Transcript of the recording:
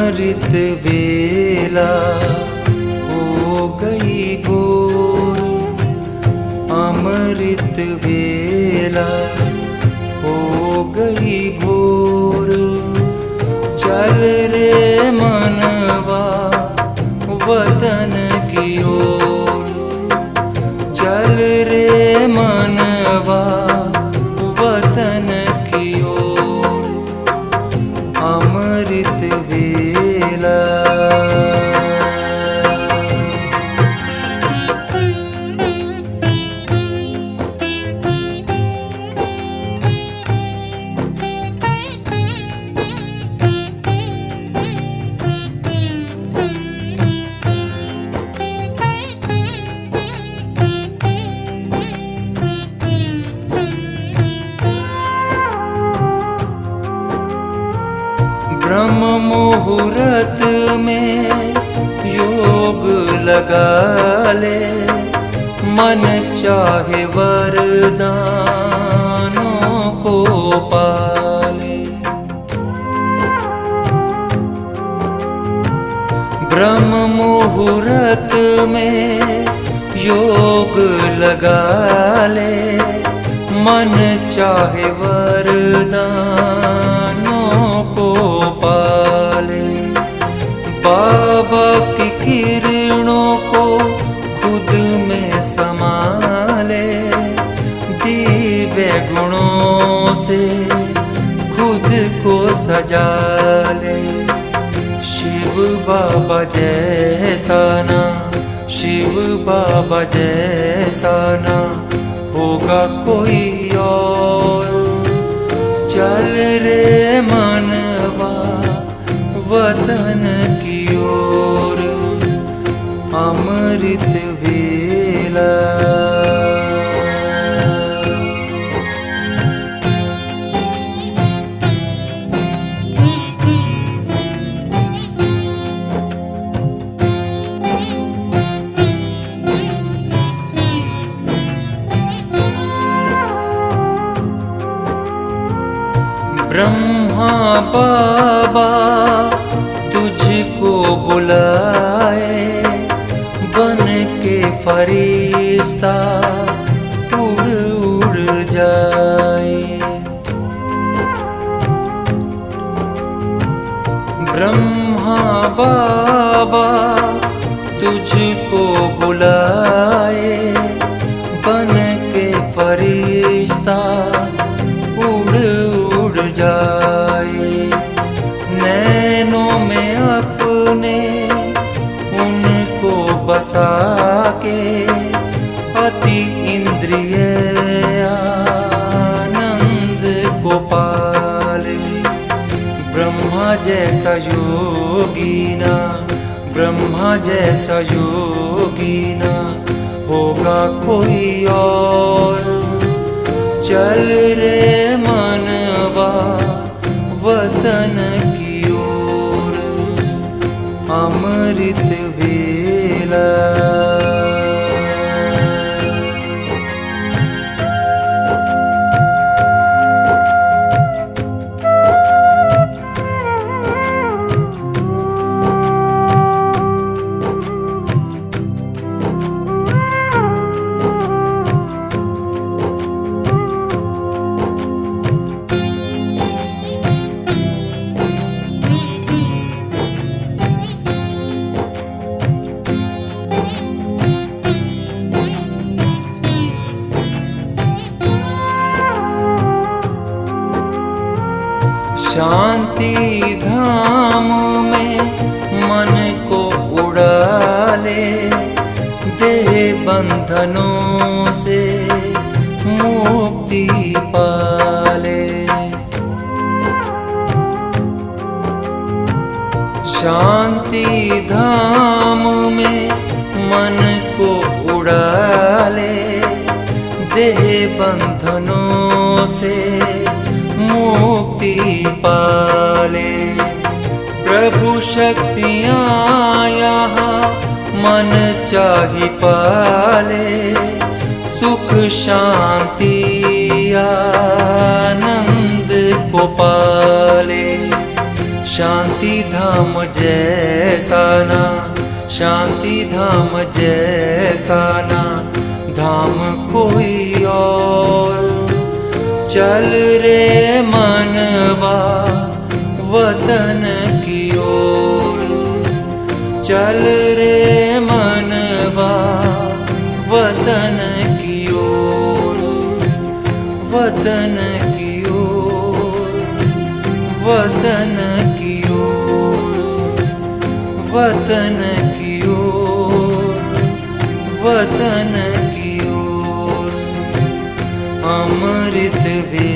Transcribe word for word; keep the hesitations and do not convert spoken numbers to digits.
अमृत वेला हो गई भोर, अमृत वेला हो गई भोर। चल रे मनवा वतन की ओर, चल रे मनवा वतन की ओर। अमृत वेला ब्रह्म मुहूर्त में योग लगा ले, मन चाहे वरदानों को पाले। ब्रह्म मुहूर्त में योग लगा ले, मन चाहे वरदानों को पाले। बाबा की किरणों को खुद में समाले, दिव्य गुणों से खुद को सजा ले। शिव बाबा जैसा ना, शिव बाबा जैसा ना होगा कोई और। चल रे मनवा वतन की ओर। अमृत वेला ब्रह्मा बाबा तुझको बुलाए, बन के फरिश्ता उड़ उड़ जाए। ब्रह्मा बाबा तुझको बुलाए, बन के फरिश्ता उड़ उड़ जाए। नैनों में अपने उनको बसा के, अति इंद्रिय आनंद को पाले। ब्रह्मा जैसा योगी ना, ब्रह्मा जैसा योगी ना होगा कोई और। चल रे मनवा वतन की ओर। अमृत वेला शांति धाम में मन को उड़ा ले, देह बंधनों से मुक्ति पाले। शांति धाम में मन को उड़ा ले, देह बंधनों से मुक्ति पाले। प्रभु शक्तियाँ यहाँ मन चाही पाले, सुख शांति आनंद को पाले। शांति धाम जैसा ना, शांति धाम जैसा ना धाम कोई और। चल रे मनवा वतन की ओर, चल रे मनवा वतन की ओर, वतन की ओर, वतन की ओर, वतन की ओर, वतन की ओर। अमृत वे